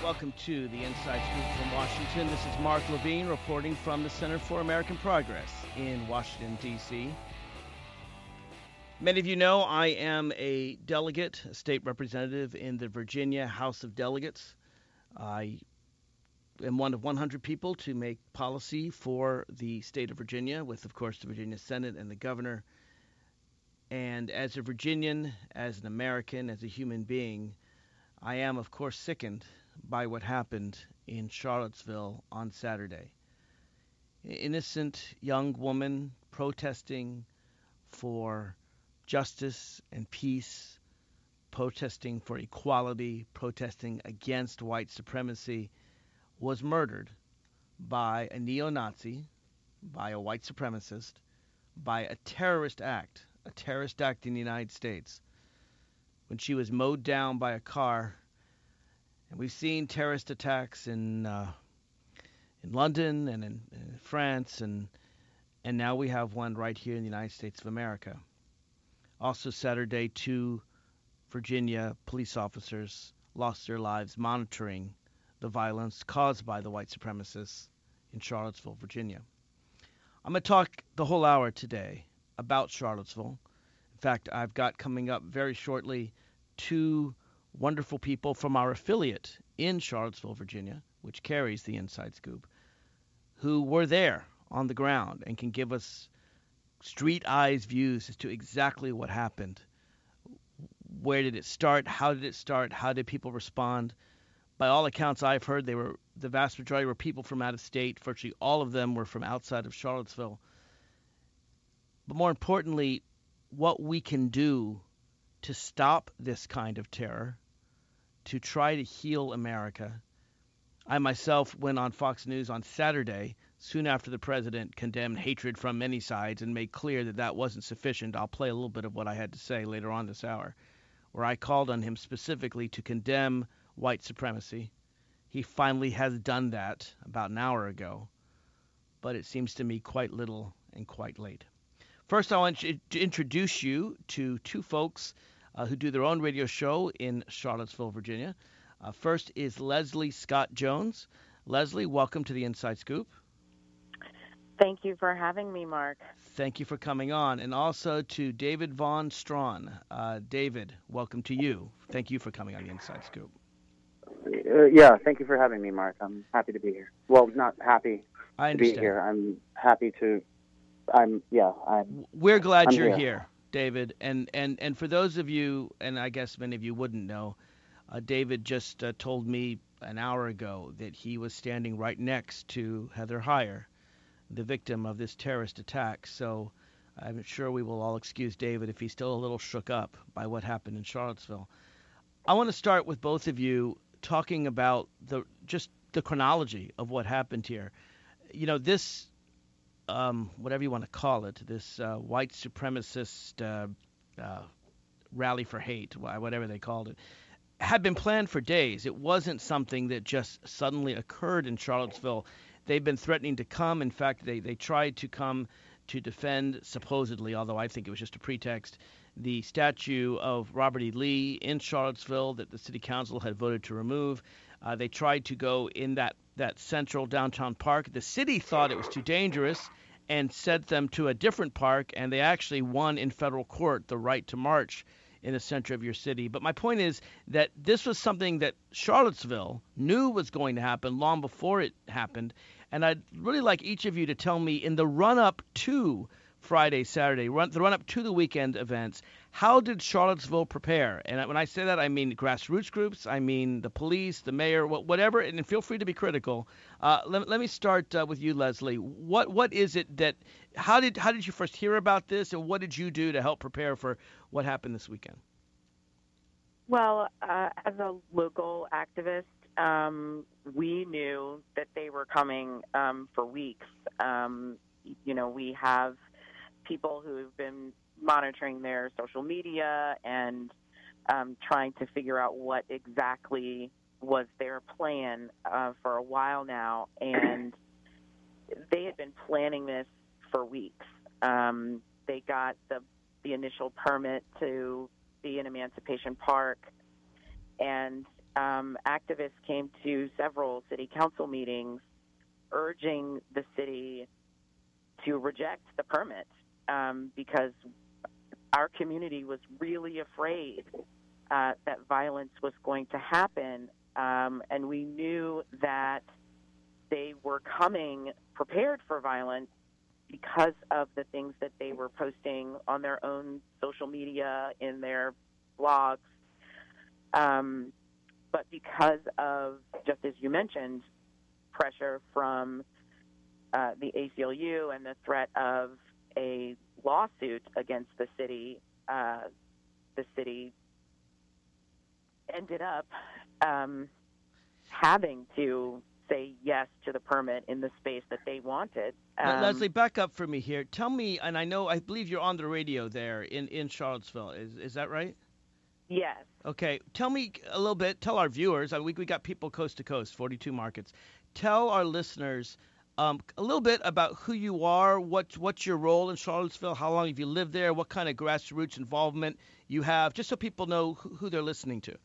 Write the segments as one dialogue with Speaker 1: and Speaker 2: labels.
Speaker 1: Welcome to the Inside Scoop from Washington. This is Mark Levine reporting from the Center for American Progress in Washington, D.C. Many of you know I am a delegate, a state representative in the Virginia House of Delegates. I am one of 100 people to make policy for the state of Virginia with, of course, the Virginia Senate and the governor. And as a Virginian, as an American, as a human being, I am, of course, sickened by what happened in Charlottesville on Saturday. An innocent young woman protesting for justice and peace, protesting for equality, protesting against white supremacy, was murdered by a neo-Nazi, by a white supremacist, by a terrorist act in the United States, when she was mowed down by a car. And we've seen terrorist attacks in London and in France, and now we have one right here in the United States of America. Also Saturday, 2 Virginia police officers lost their lives monitoring the violence caused by the white supremacists in Charlottesville, Virginia. I'm going to talk the whole hour today about Charlottesville. In fact, I've got coming up very shortly 2 wonderful people from our affiliate in Charlottesville, Virginia, which carries the Inside Scoop, who were there on the ground and can give us street eyes views as to exactly what happened. Where did it start? How did it start? How did people respond? By all accounts I've heard, the vast majority were people from out of state. Virtually all of them were from outside of Charlottesville. But more importantly, what we can do to stop this kind of terror, to try to heal America. I myself went on Fox News on Saturday, soon after the president condemned hatred from many sides and made clear that that wasn't sufficient. I'll play a little bit of what I had to say later on this hour, where I called on him specifically to condemn white supremacy. He finally has done that about an hour ago, but it seems to me quite little and quite late. First, I want to introduce you to 2 folks who do their own radio show in Charlottesville, Virginia. First is Leslie Scott Jones. Leslie, welcome to the Inside Scoop.
Speaker 2: Thank you for having me, Mark.
Speaker 1: Thank you for coming on. And also to David Von Strawn. David, welcome to you. Thank you for coming on the Inside Scoop.
Speaker 3: Yeah, thank you for having me, Mark. I'm happy to be here. Well, not happy to be here. I'm happy to.
Speaker 1: We're glad you're here, David. And for those of you, and I guess many of you wouldn't know, David just told me an hour ago that he was standing right next to Heather Heyer, the victim of this terrorist attack. So I'm sure we will all excuse David if he's still a little shook up by what happened in Charlottesville. I want to start with both of you talking about the chronology of what happened here. You know, this, whatever you want to call it, this white supremacist rally for hate, whatever they called it, had been planned for days. It wasn't something that just suddenly occurred in Charlottesville. They've been threatening to come. In fact, they tried to come to defend, supposedly, although I think it was just a pretext, the statue of Robert E. Lee in Charlottesville that the city council had voted to remove. They tried to go in that central downtown park. The city thought it was too dangerous and sent them to a different park, and they actually won in federal court the right to march in the center of your city. But my point is that this was something that Charlottesville knew was going to happen long before it happened. And I'd really like each of you to tell me, in the run-up to Friday, Saturday, the run-up to the weekend events, how did Charlottesville prepare? And when I say that, I mean grassroots groups, I mean the police, the mayor, whatever, and feel free to be critical. Let me start with you, Leslie. What is it that, how did you first hear about this, and what did you do to help prepare for what happened this weekend?
Speaker 2: Well, as a local activist, we knew that they were coming for weeks. We have people who've been monitoring their social media and trying to figure out what exactly was their plan for a while now. And they had been planning this for weeks. They got the initial permit to be in Emancipation Park, and activists came to several city council meetings urging the city to reject the permit because our community was really afraid that violence was going to happen, and we knew that they were coming prepared for violence because of the things that they were posting on their own social media, in their blogs. But because of, just as you mentioned, pressure from the ACLU and the threat of a lawsuit against the city ended up having to say yes to the permit in the space that they wanted.
Speaker 1: Leslie, back up for me here. Tell me, and I believe you're on the radio there in Charlottesville. Is that right?
Speaker 2: Yes.
Speaker 1: Okay. Tell me a little bit. Tell our viewers. We got people coast to coast, 42 markets. Tell our listeners a little bit about who you are. What's your role in Charlottesville? How long have you lived there? What kind of grassroots involvement you have? Just so people know who they're listening to.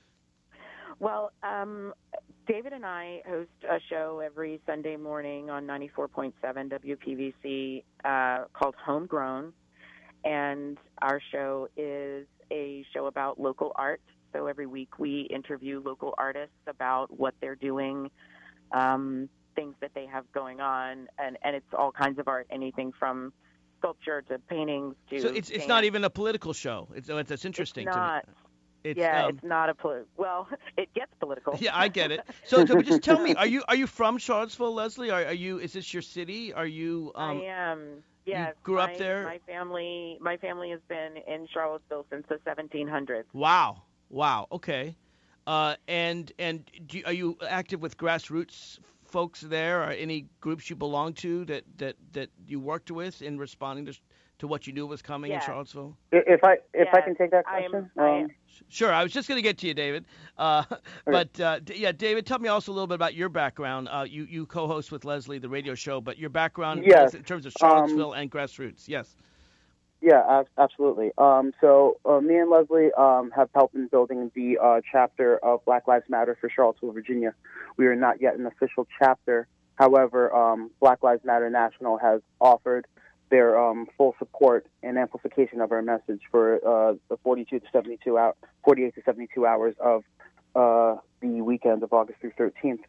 Speaker 2: Well, David and I host a show every Sunday morning on 94.7 WPVC called Homegrown, and our show is a show about local art. So every week we interview local artists about what they're doing, things that they have going on, and it's all kinds of art, anything from sculpture to paintings to
Speaker 1: So it's not even a political show. It's interesting
Speaker 2: to
Speaker 1: me.
Speaker 2: It's not a well, it gets political.
Speaker 1: Yeah, I get it. So just tell me, are you from Charlottesville, Leslie? Is this your city? Are you?
Speaker 2: I am. Yes.
Speaker 1: You grew up there?
Speaker 2: My family has been in Charlottesville since the 1700s.
Speaker 1: Wow. Okay. And are you active with grassroots folks there, or any groups you belong to that you worked with in responding to what you knew was coming in Charlottesville?
Speaker 3: If I can take that question.
Speaker 1: Sure. I was just going to get to you, David. But David, tell me also a little bit about your background. You co-host with Leslie the radio show, but your background in terms of Charlottesville and grassroots. Yes.
Speaker 3: Yeah, absolutely. So me and Leslie have helped in building the chapter of Black Lives Matter for Charlottesville, Virginia. We are not yet an official chapter. However, Black Lives Matter National has offered their full support and amplification of our message for the 48 to 72 hours of the weekend of August through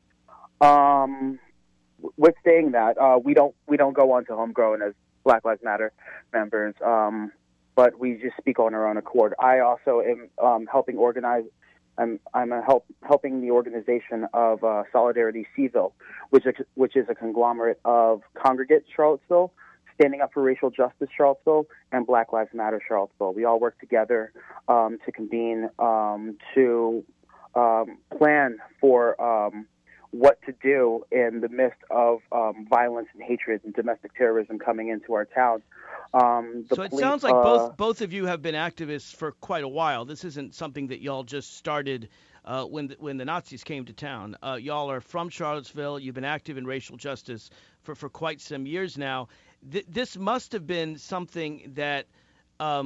Speaker 3: 13th. With saying that, we don't go on to Homegrown as Black Lives Matter members, but we just speak on our own accord. I also am helping organize. I'm helping the organization of Solidarity Seville, which is a conglomerate of Congregate Charlottesville, Standing Up for Racial Justice Charlottesville, and Black Lives Matter Charlottesville. We all work together to convene to plan for what to do in the midst of violence and hatred and domestic terrorism coming into our town.
Speaker 1: So it sounds like both of you have been activists for quite a while. This isn't something that y'all just started when the Nazis came to town. Y'all are from Charlottesville. You've been active in racial justice for quite some years now. This must have been something that, a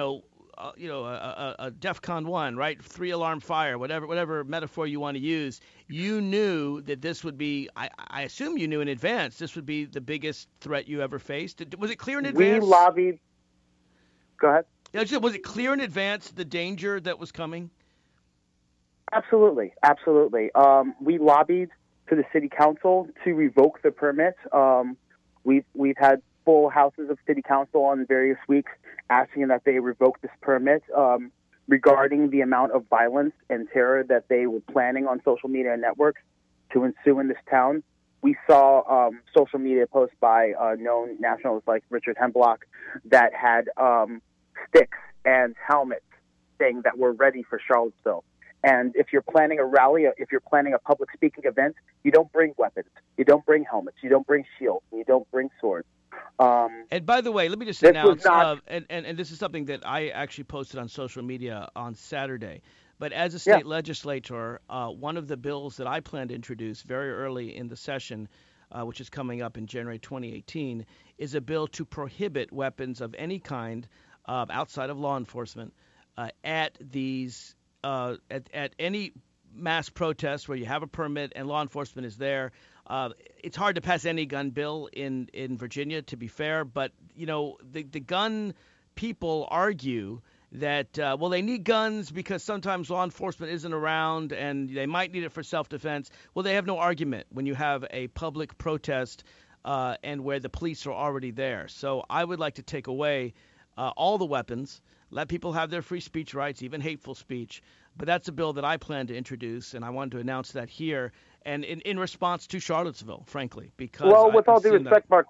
Speaker 1: DEFCON 1, right? 3-alarm fire, whatever metaphor you want to use. You knew that this would be, I assume you knew in advance, this would be the biggest threat you ever faced. Was it clear in advance?
Speaker 3: We lobbied. Go ahead.
Speaker 1: Was it clear in advance the danger that was coming?
Speaker 3: Absolutely. We lobbied to the city council to revoke the permit. We've had full houses of city council on various weeks asking that they revoke this permit regarding the amount of violence and terror that they were planning on social media networks to ensue in this town. We saw social media posts by known nationalists like Richard Hemblock that had sticks and helmets saying that we're ready for Charlottesville. And if you're planning a rally, if you're planning a public speaking event, you don't bring weapons, you don't bring helmets, you don't bring shields, you don't bring swords.
Speaker 1: And by the way, let me just announce, and this is something that I actually posted on social media on Saturday, but as a state legislator, one of the bills that I plan to introduce very early in the session, which is coming up in January 2018, is a bill to prohibit weapons of any kind outside of law enforcement at these at any mass protests where you have a permit and law enforcement is there. It's hard to pass any gun bill in Virginia, to be fair, but the gun people argue that they need guns because sometimes law enforcement isn't around and they might need it for self-defense. Well, they have no argument when you have a public protest and where the police are already there. So I would like to take away all the weapons, let people have their free speech rights, even hateful speech. But that's a bill that I plan to introduce, and I wanted to announce that here, and in response to Charlottesville, frankly, because
Speaker 3: with all due respect, Mark,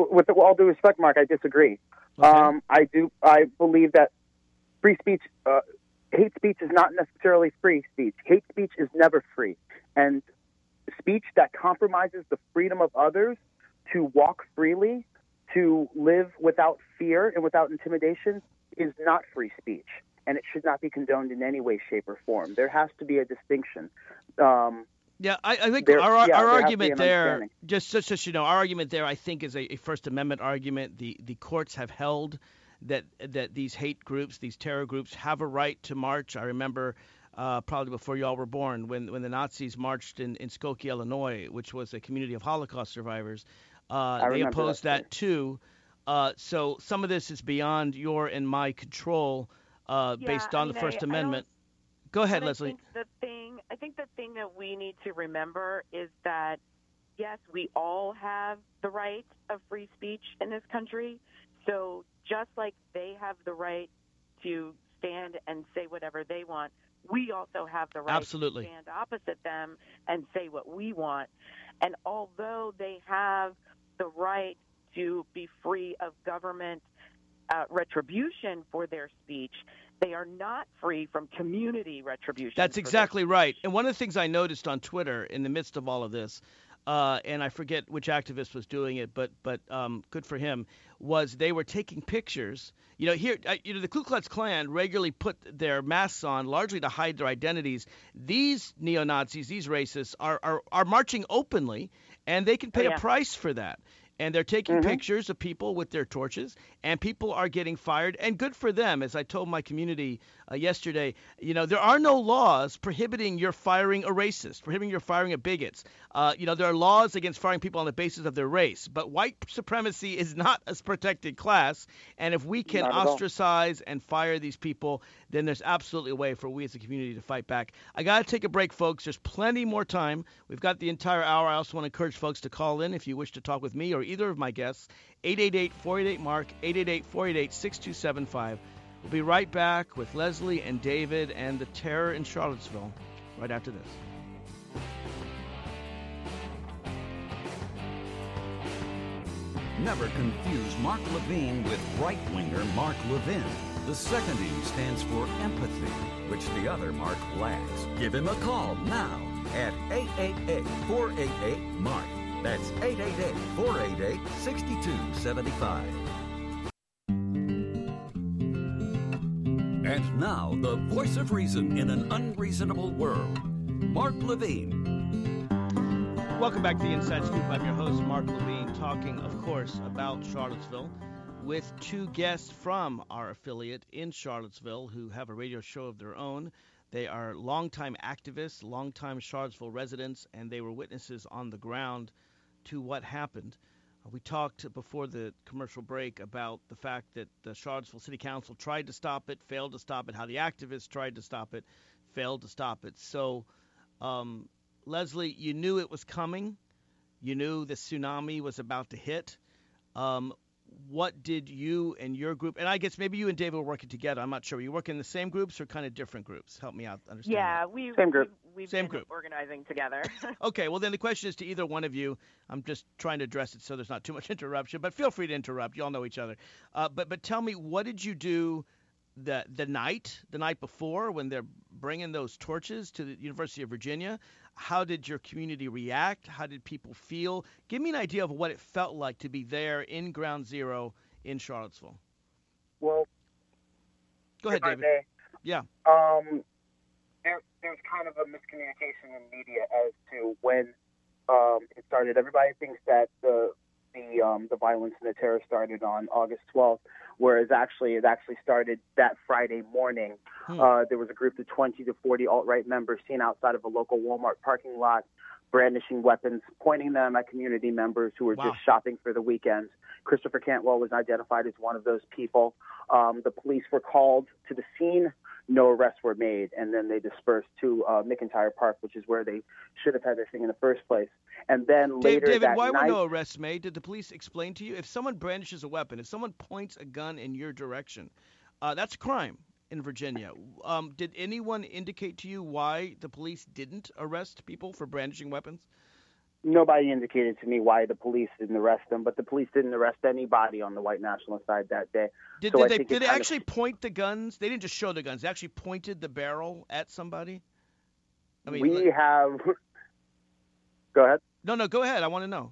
Speaker 3: I disagree.
Speaker 1: Okay.
Speaker 3: I believe that free speech, hate speech is not necessarily free speech. Hate speech is never free, and speech that compromises the freedom of others to walk freely, to live without fear and without intimidation, is not free speech. And it should not be condoned in any way, shape, or form. There has to be a distinction.
Speaker 1: I think our argument there, just our argument there, I think, is a First Amendment argument. The courts have held that these hate groups, these terror groups, have a right to march. I remember probably before you all were born when the Nazis marched in Skokie, Illinois, which was a community of Holocaust survivors. They opposed that too. So some of this is beyond your and my control. Based on the First Amendment. Go ahead, Leslie.
Speaker 2: I think the thing that we need to remember is that, yes, we all have the right of free speech in this country. So just like they have the right to stand and say whatever they want, we also have the right to stand opposite them and say what we want. And although they have the right to be free of government retribution for their speech, they are not free from community retribution.
Speaker 1: That's exactly right. And one of the things I noticed on Twitter in the midst of all of this, and I forget which activist was doing it, but good for him, was they were taking pictures. The Ku Klux Klan regularly put their masks on largely to hide their identities. These neo-Nazis, these racists, are marching openly, and they can pay a price for that. And they're taking pictures of people with their torches, and people are getting fired. And good for them. As I told my community yesterday, there are no laws prohibiting your firing a racist, prohibiting your firing a bigots. There are laws against firing people on the basis of their race. But white supremacy is not a protected class. And if we can ostracize and fire these people, then there's absolutely a way for we as a community to fight back. I got to take a break, folks. There's plenty more time. We've got the entire hour. I also want to encourage folks to call in if you wish to talk with me or either of my guests. 888-488-MARK, 888-488-6275. We'll be right back with Leslie and David and the terror in Charlottesville right after this.
Speaker 4: Never confuse Mark Levine with right-winger Mark Levin. The second E stands for empathy, which the other Mark lacks. Give him a call now at 888-488-MARK. That's 888-488-6275. And now, the voice of reason in an unreasonable world, Mark Levine.
Speaker 1: Welcome back to the Inside Scoop. I'm your host, Mark Levine, talking, of course, about Charlottesville with two guests from our affiliate in Charlottesville who have a radio show of their own. They are longtime activists, longtime Charlottesville residents, and they were witnesses on the ground to what happened. We talked before the commercial break about the fact that the Charlottesville City Council tried to stop it, failed to stop it, how the activists tried to stop it, failed to stop it. So, Leslie, you knew it was coming. You knew the tsunami was about to hit. What did you and your group, and I guess maybe you and David were working together. I'm not sure. Were you working in the same groups or kind of different groups? Help me out understand.
Speaker 2: Yeah, we've been organizing together.
Speaker 1: Okay, well then the question is to either one of you. I'm just trying to address it so there's not too much interruption, but feel free to interrupt. You all know each other. But tell me, what did you do the night before when they're bringing those torches to the University of Virginia? How did your community react? How did people feel? Give me an idea of what it felt like to be there in Ground Zero in Charlottesville.
Speaker 3: Well,
Speaker 1: go ahead, David. Yeah.
Speaker 3: There's kind of a miscommunication in media as to when it started. Everybody thinks that the the violence and the terror started on August 12th, whereas it actually started that Friday morning. There was a group of 20 to 40 alt-right members seen outside of a local Walmart parking lot, brandishing weapons, pointing them at community members who were just shopping for the weekend. Christopher Cantwell was identified as one of those people. The police were called to the scene. No arrests were made, and then they dispersed to McIntyre Park, which is where they should have had their thing in the first place. And then later
Speaker 1: David,
Speaker 3: that
Speaker 1: why
Speaker 3: night,
Speaker 1: were no arrests made? Did the police explain to you? If someone brandishes a weapon, if someone points a gun in your direction, that's a crime in Virginia. Did anyone indicate to you why the police didn't arrest people for brandishing weapons?
Speaker 3: Nobody indicated to me why the police didn't arrest them, but the police didn't arrest anybody on the white nationalist side that day.
Speaker 1: Did they actually point the guns? They didn't just show the guns. They actually pointed the barrel at somebody? I mean,
Speaker 3: we have... Go ahead.
Speaker 1: No, go ahead. I want to know.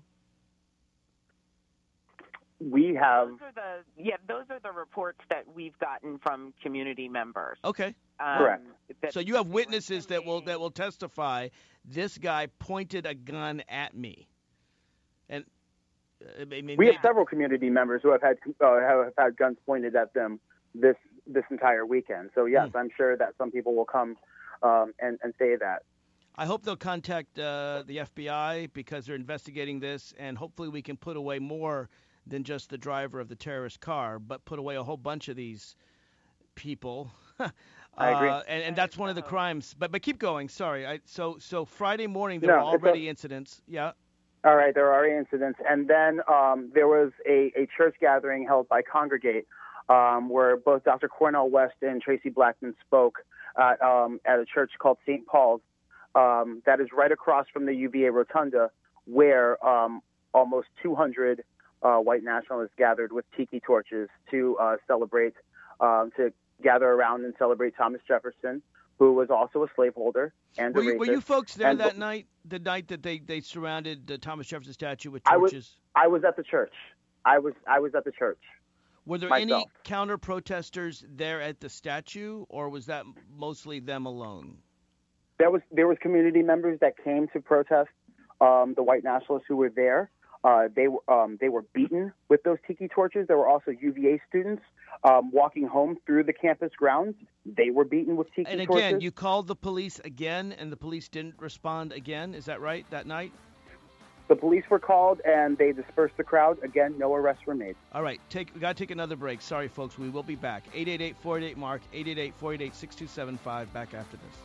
Speaker 3: We have...
Speaker 2: Those are the reports that we've gotten from community members.
Speaker 1: Okay.
Speaker 3: Correct.
Speaker 1: So you have witnesses that will testify. This guy pointed a gun at me, and
Speaker 3: we have several community members who have had guns pointed at them this entire weekend. So yes, I'm sure that some people will come and say that.
Speaker 1: I hope they'll contact the FBI because they're investigating this, and hopefully we can put away more than just the driver of the terrorist car, but put away a whole bunch of these people.
Speaker 3: I agree.
Speaker 1: And that's one of the crimes. But keep going. Sorry. So Friday morning there were already incidents. Yeah.
Speaker 3: All right. There are incidents. And then there was a church gathering held by Congregate where both Dr. Cornel West and Tracy Blackman spoke at a church called St. Paul's that is right across from the UVA Rotunda, where almost 200 white nationalists gathered with tiki torches to celebrate, to gather around and celebrate Thomas Jefferson, who was also a slaveholder and a racist.
Speaker 1: Were you folks there that night, the night that they surrounded the Thomas Jefferson statue with torches?
Speaker 3: I was at the church. I was at the church.
Speaker 1: Were there
Speaker 3: myself.
Speaker 1: Any counter-protesters there at the statue, or was that mostly them alone?
Speaker 3: There was community members that came to protest the white nationalists who were there. They were beaten with those tiki torches. There were also UVA students walking home through the campus grounds. They were beaten with tiki torches.
Speaker 1: And again, you called the police again, and the police didn't respond again. Is that right, that night?
Speaker 3: The police were called, and they dispersed the crowd. Again, no arrests were made.
Speaker 1: All right, we got to take another break. Sorry, folks. We will be back. 888-488-MARK, 888-488-6275. Back after this.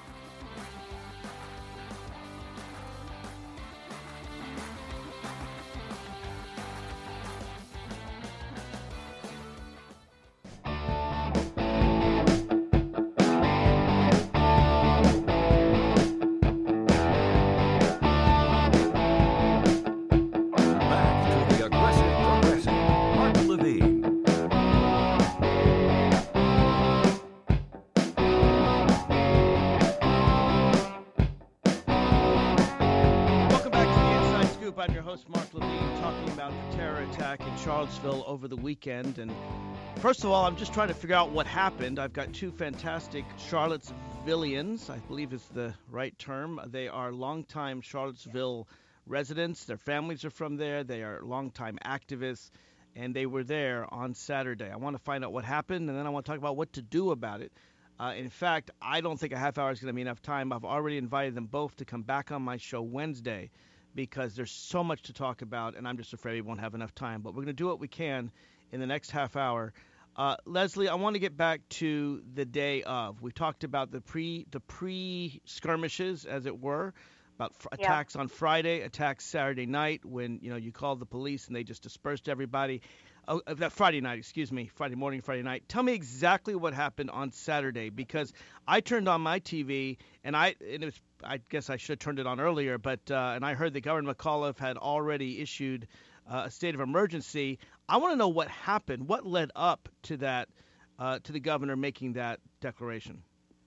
Speaker 1: Over the weekend, and first of all, I'm just trying to figure out what happened. I've got two fantastic Charlottesvillians, I believe is the right term. They are longtime Charlottesville residents. Their families are from there. They are longtime activists, and they were there on Saturday. I want to find out what happened, and then I want to talk about what to do about it. In fact, I don't think a half hour is going to be enough time. I've already invited them both to come back on my show Wednesday, because there's so much to talk about, and I'm just afraid we won't have enough time. But we're going to do what we can in the next half hour. Leslie, I want to get back to the day of. We talked about the pre-skirmishes, as it were, about attacks on Friday, attacks Saturday night when you called the police and they just dispersed everybody. That Friday night, Friday morning, Friday night. Tell me exactly what happened on Saturday, because I turned on my TV and I guess I should have turned it on earlier, but and I heard that Governor McAuliffe had already issued a state of emergency. I want to know what happened, what led up to that, to the governor making that declaration.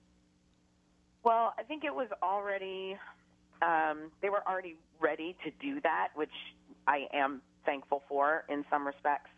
Speaker 2: Well, I think it was already they were already ready to do that, which I am thankful for in some respects.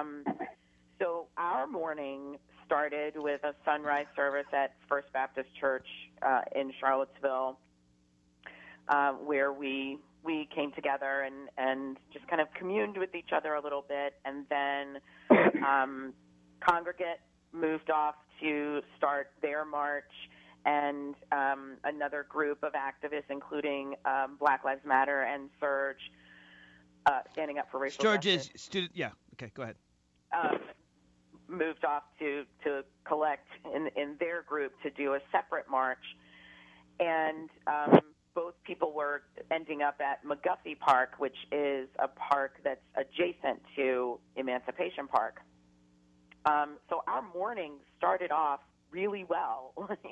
Speaker 2: So our morning started with a sunrise service at First Baptist Church in Charlottesville. where we came together and just kind of communed with each other a little bit, and then Congregate moved off to start their march, and another group of activists, including Black Lives Matter and Surge, standing up for racial justice.
Speaker 1: Student. Yeah. Okay. Go ahead.
Speaker 2: Moved off to collect in their group to do a separate march, and both people were ending up at McGuffey Park, which is a park that's adjacent to Emancipation Park. So our morning started off really well,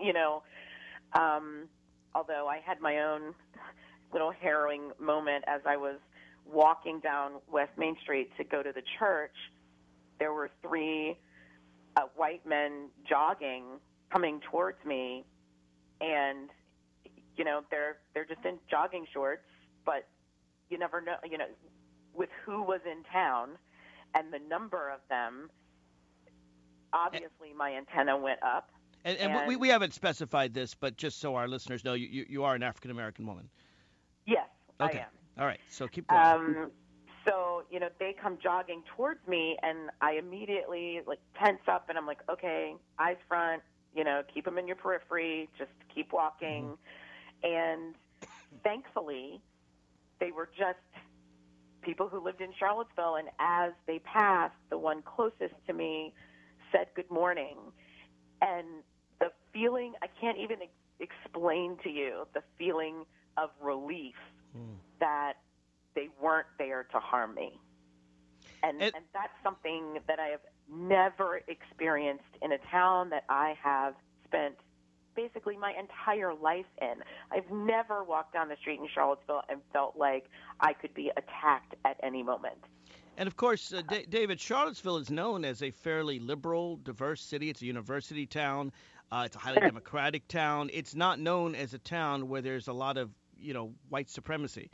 Speaker 2: although I had my own little harrowing moment as I was walking down West Main Street to go to the church. There were three white men jogging, coming towards me, and they're just in jogging shorts, but you never know, with who was in town and the number of them. Obviously, my antenna went up.
Speaker 1: And we haven't specified this, but just so our listeners know, you are an African American woman.
Speaker 2: Yes,
Speaker 1: okay.
Speaker 2: I am.
Speaker 1: All right, so keep going.
Speaker 2: So, they come jogging towards me, and I immediately, tense up, and I'm like, okay, eyes front, keep them in your periphery, just keep walking. Mm-hmm. And thankfully, they were just people who lived in Charlottesville, and as they passed, the one closest to me said good morning. And the feeling, I can't even explain to you, the feeling of relief that they weren't there to harm me. And that's something that I have never experienced in a town that I have spent basically my entire life in. I've never walked down the street in Charlottesville and felt like I could be attacked at any moment.
Speaker 1: And, of course, David, Charlottesville is known as a fairly liberal, diverse city. It's a university town. It's a highly democratic town. It's not known as a town where there's a lot of, white supremacy.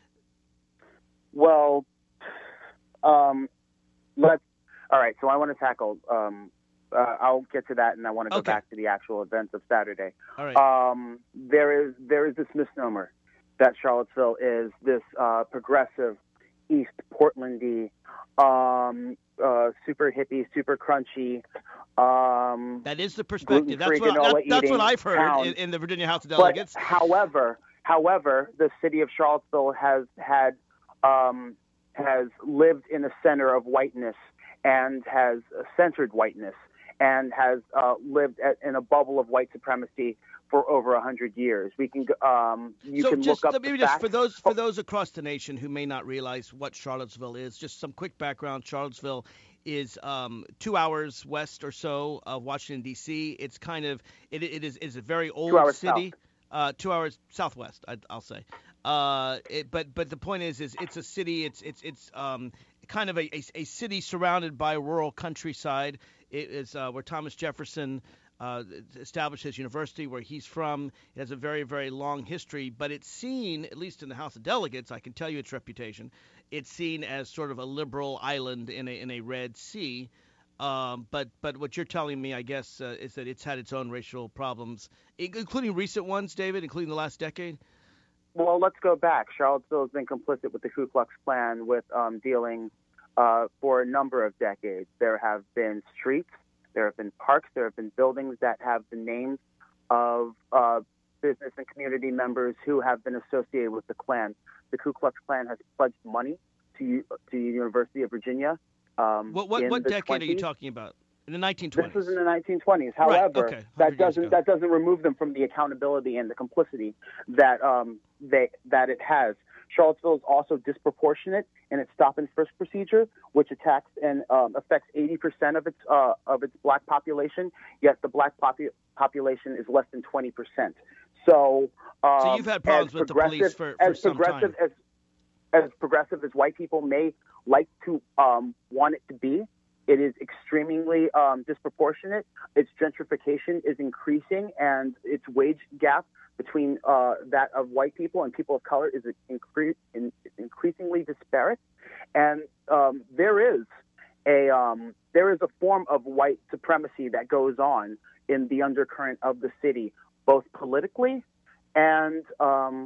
Speaker 3: Well, all right, so I want to tackle, I'll get to that, and I want to go back to the actual events of Saturday.
Speaker 1: All right.
Speaker 3: There is this misnomer that Charlottesville is this progressive, East Portlandy, super hippie, super crunchy.
Speaker 1: That is the perspective. That's what I've heard in the Virginia House of Delegates.
Speaker 3: But however, the city of Charlottesville has lived in the center of whiteness and has centered whiteness and has lived in a bubble of white supremacy for over 100 years. We can look up the facts.
Speaker 1: For those across the nation who may not realize what Charlottesville is, just some quick background. Charlottesville is 2 hours west or so of Washington D.C. It's kind of it is a very old city. 2 hours southwest, I'll say. But the point is it's a city. It's kind of a city surrounded by rural countryside. It is where Thomas Jefferson established his university, where he's from. It has a very, very long history, but it's seen, at least in the House of Delegates, I can tell you its reputation, it's seen as sort of a liberal island in a red sea. But what you're telling me, I guess, is that it's had its own racial problems, including recent ones, David, including the last decade?
Speaker 3: Well, let's go back. Charlottesville has been complicit with the Ku Klux Klan with dealing for a number of decades. There have been streets, there have been parks, there have been buildings that have the names of business and community members who have been associated with the Klan. The Ku Klux Klan has pledged money to the University of Virginia.
Speaker 1: What decade are you talking about? In the 1920s.
Speaker 3: This was in the 1920s. However, that doesn't remove them from the accountability and the complicity that it has. Charlottesville is also disproportionate in its stop and frisk procedure, which attacks and affects 80% of its black population. Yet the black population is less than 20%. So
Speaker 1: you've had problems with the police for some time.
Speaker 3: As progressive as white people may like to want it to be, it is extremely disproportionate. Its gentrification is increasing, and its wage gap between that of white people and people of color is increasingly disparate. And there is a form of white supremacy that goes on in the undercurrent of the city, both politically and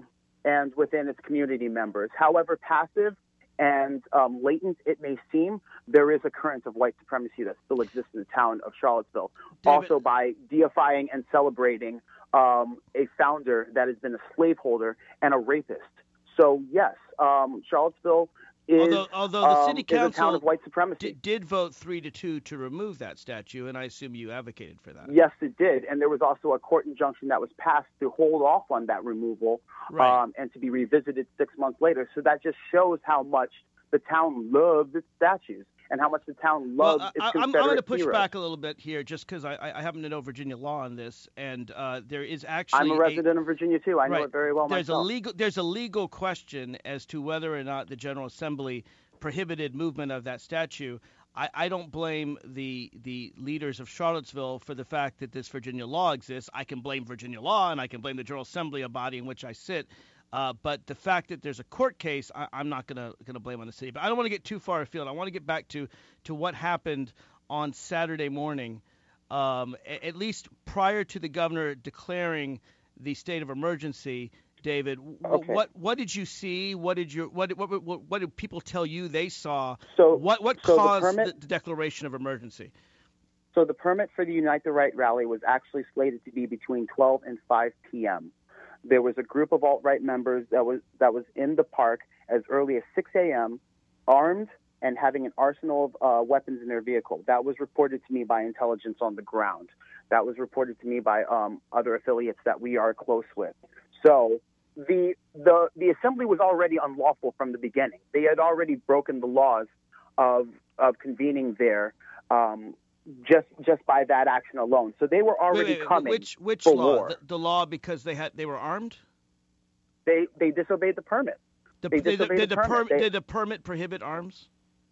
Speaker 3: and within its community members. However passive and latent it may seem, there is a current of white supremacy that still exists in the town of Charlottesville.
Speaker 1: David,
Speaker 3: also by deifying and celebrating a founder that has been a slaveholder and a rapist. So yes, Charlottesville is,
Speaker 1: although the city
Speaker 3: is a town
Speaker 1: council
Speaker 3: of white supremacy.
Speaker 1: did vote 3-2 to remove that statue, and I assume you advocated for that.
Speaker 3: Yes, it did. And there was also a court injunction that was passed to hold off on that removal,
Speaker 1: Right.
Speaker 3: and to be revisited 6 months later. So that just shows how much the town loves its statues and how much the town loves its Confederate
Speaker 1: I'm going to push
Speaker 3: heroes.
Speaker 1: back a little bit here, just because I happen to know Virginia law on this, and there is actually
Speaker 3: I'm a resident of Virginia, too. I know
Speaker 1: right.
Speaker 3: it very well
Speaker 1: There's
Speaker 3: myself.
Speaker 1: There's a legal question as to whether or not the General Assembly prohibited movement of that statue. I don't blame the leaders of Charlottesville for the fact that this Virginia law exists. I can blame Virginia law, and I can blame the General Assembly, a body in which I sit. But the fact that there's a court case, I'm not gonna blame on the city. But I don't want to get too far afield. I want to get back to what happened on Saturday morning, at least prior to the governor declaring the state of emergency. David,
Speaker 3: Okay.
Speaker 1: what did you see? What did people tell you they saw?
Speaker 3: So
Speaker 1: What
Speaker 3: so
Speaker 1: caused
Speaker 3: the
Speaker 1: declaration of emergency?
Speaker 3: So the permit for the Unite the Right rally was actually slated to be between 12 and 5 p.m. There was a group of alt-right members that was in the park as early as 6 a.m., armed and having an arsenal of weapons in their vehicle. That was reported to me by intelligence on the ground. That was reported to me by other affiliates that we are close with. So the assembly was already unlawful from the beginning. They had already broken the laws of convening there. Just by that action alone, so they were already coming.
Speaker 1: Which
Speaker 3: for
Speaker 1: law?
Speaker 3: war.
Speaker 1: The law because they were armed.
Speaker 3: They disobeyed the permit. Did
Speaker 1: the permit prohibit arms?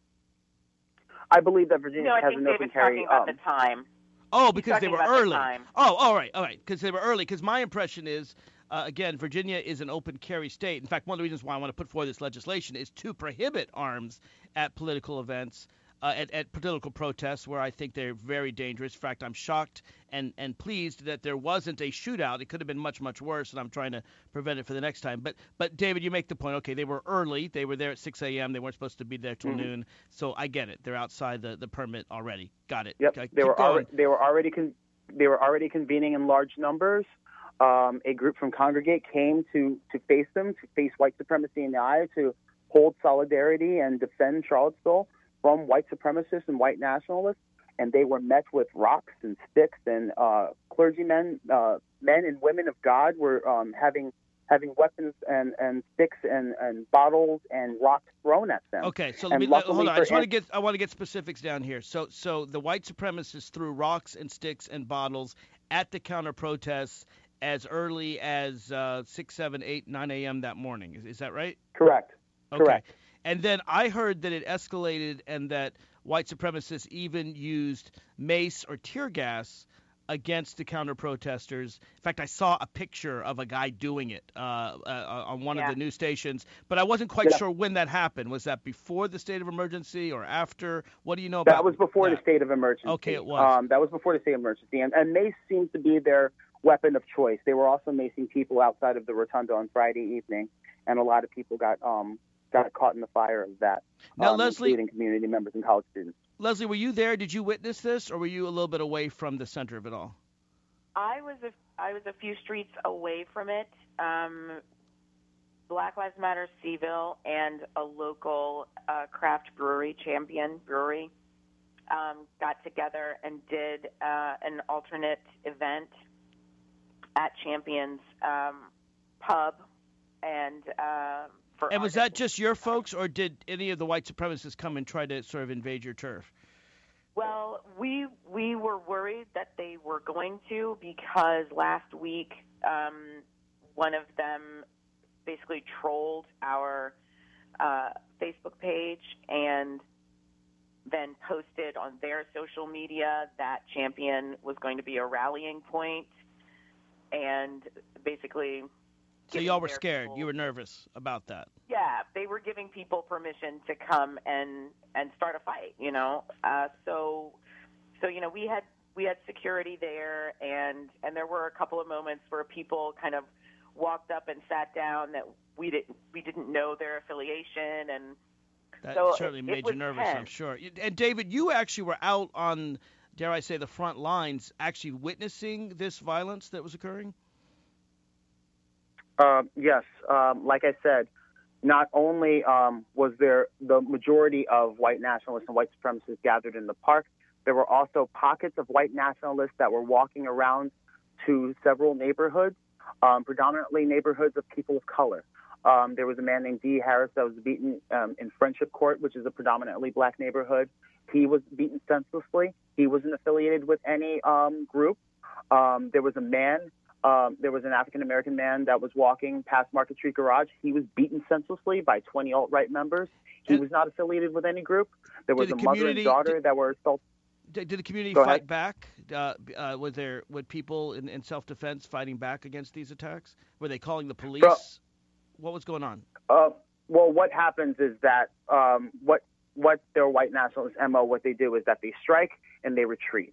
Speaker 3: I believe that Virginia
Speaker 2: No, I
Speaker 3: has
Speaker 2: think
Speaker 3: an open
Speaker 2: David's
Speaker 3: carry.
Speaker 2: talking about the time.
Speaker 1: Oh,
Speaker 2: He's
Speaker 1: because they
Speaker 2: talking
Speaker 1: were
Speaker 2: about the
Speaker 1: early.
Speaker 2: time.
Speaker 1: Oh, all right, because they were early. Because my impression is, again, Virginia is an open carry state. In fact, one of the reasons why I want to put forward this legislation is to prohibit arms at political events. At political protests where I think they're very dangerous. In fact, I'm shocked and pleased that there wasn't a shootout. It could have been much, much worse, and I'm trying to prevent it for the next time. But David, you make the point. Okay, they were early. They were there at 6 a.m. They weren't supposed to be there till noon. So I get it. They're outside the permit already. Got it.
Speaker 3: Yep.
Speaker 1: Okay,
Speaker 3: They were already convening in large numbers. A group from Congregate came to face them, to face white supremacy in the eye, to hold solidarity and defend Charlottesville from white supremacists and white nationalists, and they were met with rocks and sticks, and clergymen, men and women of God were having weapons and sticks and bottles and rocks thrown at them.
Speaker 1: Okay, so
Speaker 3: And
Speaker 1: hold on.
Speaker 3: luckily
Speaker 1: I want to get specifics down here. So the white supremacists threw rocks and sticks and bottles at the counter protests as early as 6, 7, 8, 9 a.m. that morning. Is that right?
Speaker 3: Correct.
Speaker 1: Okay.
Speaker 3: Correct.
Speaker 1: And then I heard that it escalated and that white supremacists even used mace or tear gas against the counter protesters. In fact, I saw a picture of a guy doing it on one of the news stations, but I wasn't quite sure when that happened. Was that before the state of emergency or after? What do you know about
Speaker 3: that? Was before the state of emergency.
Speaker 1: Okay, it was.
Speaker 3: That was before the state of emergency, and mace seems to be their weapon of choice. They were also macing people outside of the Rotunda on Friday evening, and a lot of people got caught in the fire of that,
Speaker 1: now, Leslie,
Speaker 3: including community members and college students.
Speaker 1: Leslie, were you there? Did you witness this, or were you a little bit away from the center of it all?
Speaker 2: I was a few streets away from it. Black Lives Matter Seaville and a local craft brewery, Champion Brewery, got together and did an alternate event at Champion's pub, and
Speaker 1: was that just your folks, or did any of the white supremacists come and try to sort of invade your turf?
Speaker 2: Well, we were worried that they were going to, because last week one of them basically trolled our Facebook page and then posted on their social media that Champion was going to be a rallying point, and basically...
Speaker 1: So y'all were scared. You were nervous about that.
Speaker 2: Yeah, they were giving people permission to come and start a fight, you know. So we had security there, and there were a couple of moments where people kind of walked up and sat down that we didn't know their affiliation, and
Speaker 1: that
Speaker 2: so
Speaker 1: certainly
Speaker 2: it
Speaker 1: made
Speaker 2: was
Speaker 1: you nervous,
Speaker 2: tense.
Speaker 1: I'm sure. And David, you actually were out on, dare I say, the front lines, actually witnessing this violence that was occurring?
Speaker 3: Yes. Like I said, not only was there the majority of white nationalists and white supremacists gathered in the park, there were also pockets of white nationalists that were walking around to several neighborhoods, predominantly neighborhoods of people of color. There was a man named D. Harris that was beaten in Friendship Court, which is a predominantly black neighborhood. He was beaten senselessly. He wasn't affiliated with any group. There was an African-American man that was walking past Market Street Garage. He was beaten senselessly by 20 alt-right members. He was not affiliated with any group. There was a mother and daughter that were assaulted.
Speaker 1: Did the community
Speaker 3: Go
Speaker 1: fight
Speaker 3: ahead.
Speaker 1: back? Were people in self-defense fighting back against these attacks? Were they calling the police? What was going on?
Speaker 3: Well, what happens is that what their white nationalist MO, what they do is that they strike and they retreat.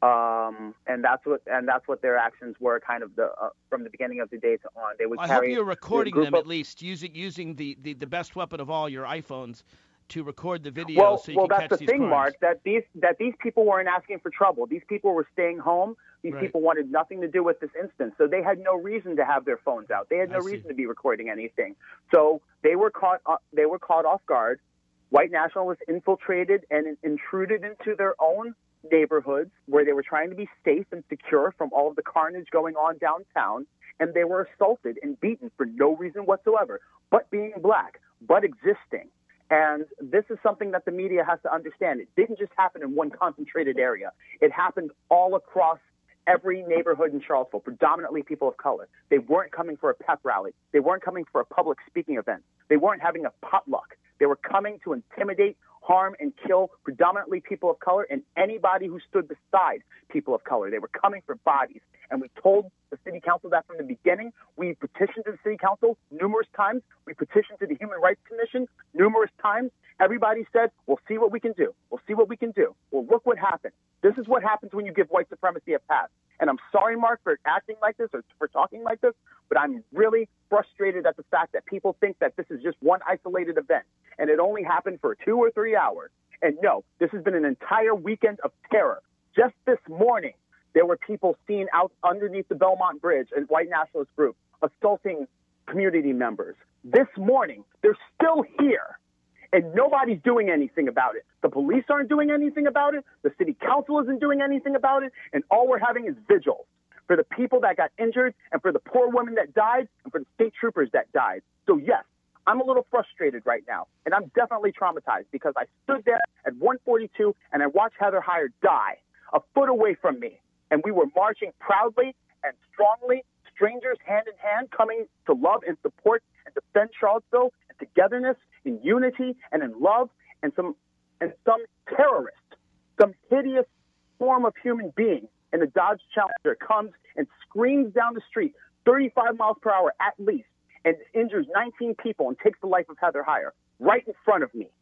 Speaker 3: And that's what their actions were kind of from the beginning of the day to on. They would
Speaker 1: I
Speaker 3: carry.
Speaker 1: hope you're recording them at least, using the best weapon of all, your iPhones, to record the video so you can catch
Speaker 3: that's
Speaker 1: these
Speaker 3: the thing,
Speaker 1: crimes.
Speaker 3: Mark. That these people weren't asking for trouble. These people were staying home. These
Speaker 1: Right.
Speaker 3: people wanted nothing to do with this instance, so they had no reason to have their phones out. They had no
Speaker 1: I see.
Speaker 3: reason to be recording anything. So they were caught. They were caught off guard. White nationalists infiltrated and intruded into their own neighborhoods where they were trying to be safe and secure from all of the carnage going on downtown, and they were assaulted and beaten for no reason whatsoever, but being black, but existing. And this is something that the media has to understand. It didn't just happen in one concentrated area. It happened all across every neighborhood in Charlottesville, predominantly people of color. They weren't coming for a pep rally. They weren't coming for a public speaking event. They weren't having a potluck. They were coming to intimidate, harm, and kill predominantly people of color and anybody who stood beside people of color. They were coming for bodies. And we told the city council that from the beginning. We petitioned to the city council numerous times. We petitioned to the Human Rights Commission numerous times. Everybody said, we'll see what we can do. We'll see what we can do. Well, look what happened. This is what happens when you give white supremacy a pass. And I'm sorry, Mark, for acting like this or for talking like this, but I'm really frustrated at the fact that people think that this is just one isolated event and it only happened for 2 or 3 hours. And no, this has been an entire weekend of terror. Just this morning, there were people seen out underneath the Belmont Bridge, a white nationalist group, assaulting community members. This morning, they're still here, and nobody's doing anything about it. The police aren't doing anything about it. The city council isn't doing anything about it. And all we're having is vigils for the people that got injured and for the poor women that died and for the state troopers that died. So, yes, I'm a little frustrated right now, and I'm definitely traumatized because I stood there at 142 and I watched Heather Heyer die a foot away from me. And we were marching proudly and strongly, strangers hand in hand, coming to love and support and defend Charlottesville in togetherness, in unity, and in love. And some terrorist, some hideous form of human being in a Dodge Challenger comes and screams down the street 35 miles per hour at least and injures 19 people and takes the life of Heather Heyer right in front of me.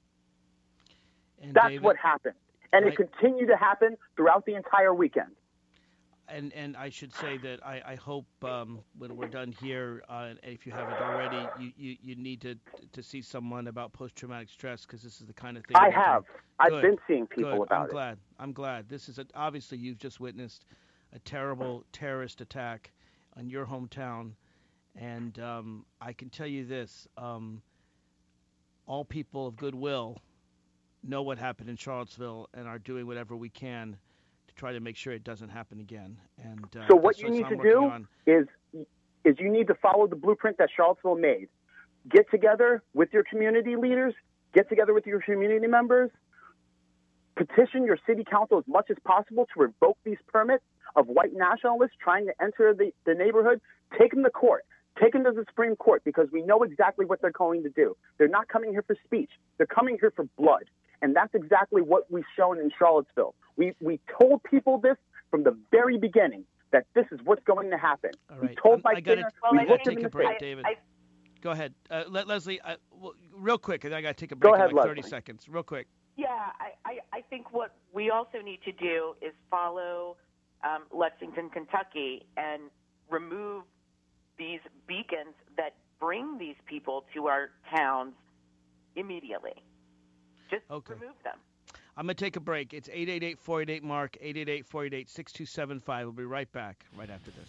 Speaker 1: And
Speaker 3: That's
Speaker 1: David,
Speaker 3: what happened. And
Speaker 1: right.
Speaker 3: It continued to happen throughout the entire weekend.
Speaker 1: And I should say that I hope when we're done here, if you haven't already, you need to see someone about post-traumatic stress because this is the kind of thing.
Speaker 3: I have. I've been seeing people about
Speaker 1: it. I'm glad. This is obviously you've just witnessed a terrible terrorist attack on your hometown, and I can tell you this: all people of goodwill know what happened in Charlottesville and are doing whatever we can try to make sure it doesn't happen again. And
Speaker 3: so what you need to do is you need to follow the blueprint that Charlottesville made. Get together with your community leaders, get together with your community members, petition your city council as much as possible to revoke these permits of white nationalists trying to enter the neighborhood. Take them to court. Take them to the Supreme Court because we know exactly what they're going to do. They're not coming here for speech. They're coming here for blood. And that's exactly what we've shown in Charlottesville. We told people this from the very beginning, that this is what's going to happen.
Speaker 1: All right.
Speaker 3: We told
Speaker 1: I got to take a break, David. Go ahead. Leslie, real quick, and I got to take a break in like 30 seconds. Real quick.
Speaker 2: Yeah, I think what we also need to do is follow Lexington, Kentucky, and remove these beacons that bring these people to our towns immediately. Just remove them.
Speaker 1: I'm going to take a break. It's 888-488-MARK, 888-488-6275. We'll be right back right after this.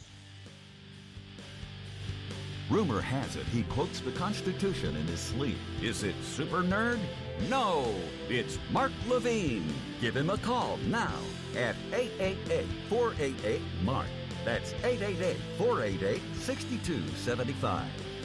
Speaker 4: Rumor has it he quotes the Constitution in his sleep. Is it super nerd? No, it's Mark Levine. Give him a call now at 888-488-MARK. That's 888-488-6275.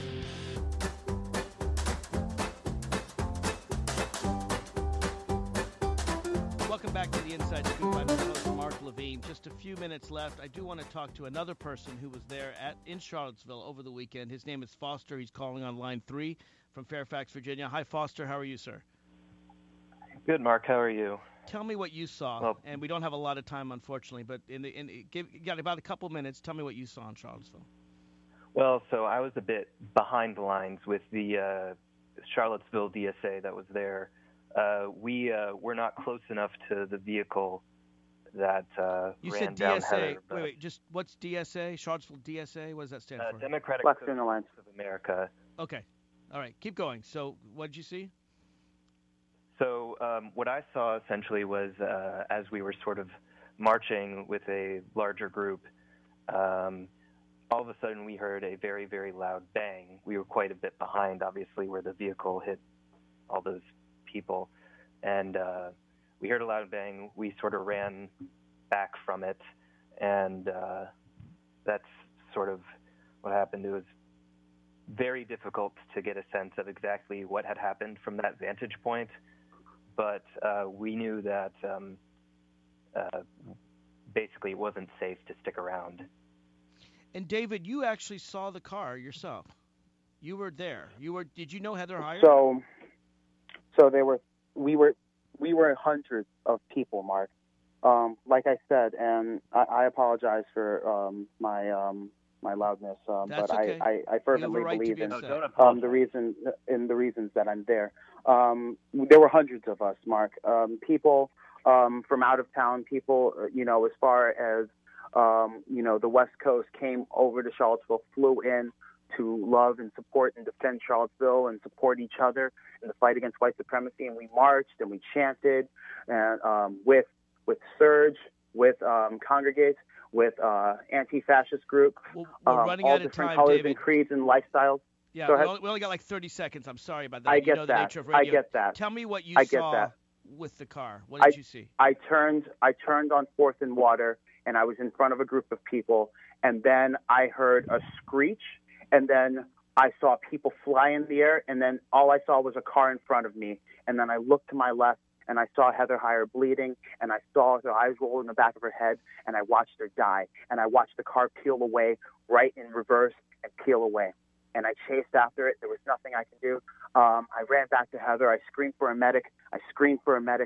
Speaker 1: Welcome back to the Inside Scoop. I'm your host, Mark Levine. Just a few minutes left. I do want to talk to another person who was there in Charlottesville over the weekend. His name is Foster. He's calling on line 3 from Fairfax, Virginia. Hi, Foster. How are you, sir?
Speaker 5: Good, Mark. How are you?
Speaker 1: Tell me what you saw.
Speaker 5: Well,
Speaker 1: and we don't have a lot of time, unfortunately, but you got about a couple minutes. Tell me what you saw in Charlottesville.
Speaker 5: Well, so I was a bit behind the lines with the Charlottesville DSA that was there. We were not close enough to the vehicle that
Speaker 1: you
Speaker 5: ran
Speaker 1: said
Speaker 5: down
Speaker 1: DSA.
Speaker 5: Heather.
Speaker 1: Wait, just what's DSA? Charlottesville DSA? What does that stand for?
Speaker 5: Democratic
Speaker 3: Western Alliance
Speaker 5: of America.
Speaker 1: Okay. All right. Keep going. So what did you see?
Speaker 5: So what I saw essentially was as we were sort of marching with a larger group, all of a sudden we heard a very, very loud bang. We were quite a bit behind, obviously, where the vehicle hit all those people. And we heard a loud bang. We sort of ran back from it. And that's sort of what happened. It was very difficult to get a sense of exactly what had happened from that vantage point. But we knew that basically it wasn't safe to stick around.
Speaker 1: And David, you actually saw the car yourself. You were there. Did you know Heather Heyer?
Speaker 3: So we were hundreds of people, Mark. Like I said, and I apologize for my loudness,
Speaker 1: That's
Speaker 3: but
Speaker 1: okay.
Speaker 3: I fervently
Speaker 1: right
Speaker 3: believe
Speaker 1: to
Speaker 3: in
Speaker 1: be
Speaker 3: the reasons that I'm there. There were hundreds of us, Mark. People from out of town, people, as far as the West Coast came over to Charlottesville, flew in to love and support and defend Charlottesville and support each other in the fight against white supremacy. And we marched and we chanted and with Surge, with Congregate, with anti-fascist group,
Speaker 1: We're running
Speaker 3: all
Speaker 1: out of
Speaker 3: different
Speaker 1: time,
Speaker 3: colors
Speaker 1: David.
Speaker 3: and creeds and lifestyles.
Speaker 1: Yeah,
Speaker 3: Go
Speaker 1: we
Speaker 3: ahead.
Speaker 1: only got like 30 seconds. I'm sorry about that.
Speaker 3: I get
Speaker 1: the
Speaker 3: that.
Speaker 1: nature of radio.
Speaker 3: I get that.
Speaker 1: Tell me what you
Speaker 3: I get
Speaker 1: saw
Speaker 3: that.
Speaker 1: with the car. What did you see?
Speaker 3: I turned on 4th and Water, and I was in front of a group of people, and then I heard a screech, and then I saw people fly in the air, and then all I saw was a car in front of me, and then I looked to my left, and I saw Heather Heyer bleeding, and I saw her eyes roll in the back of her head, and I watched her die, and I watched the car peel away right in reverse and peel away. And I chased after it. There was nothing I could do. I ran back to Heather. I screamed for a medic. I screamed for a medic.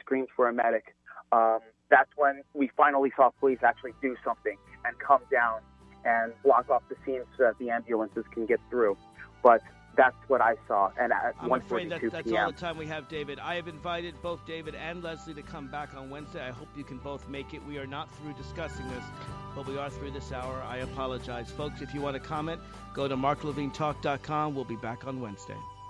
Speaker 3: That's when we finally saw police actually do something and come down and block off the scenes so that the ambulances can get through. But that's what I saw. And at
Speaker 1: I'm afraid
Speaker 3: 1:42
Speaker 1: that's
Speaker 3: p.m.
Speaker 1: all the time we have, David. I have invited both David and Leslie to come back on Wednesday. I hope you can both make it. We are not through discussing this, but we are through this hour. I apologize. Folks, if you want to comment, go to marklevinetalk.com. We'll be back on Wednesday.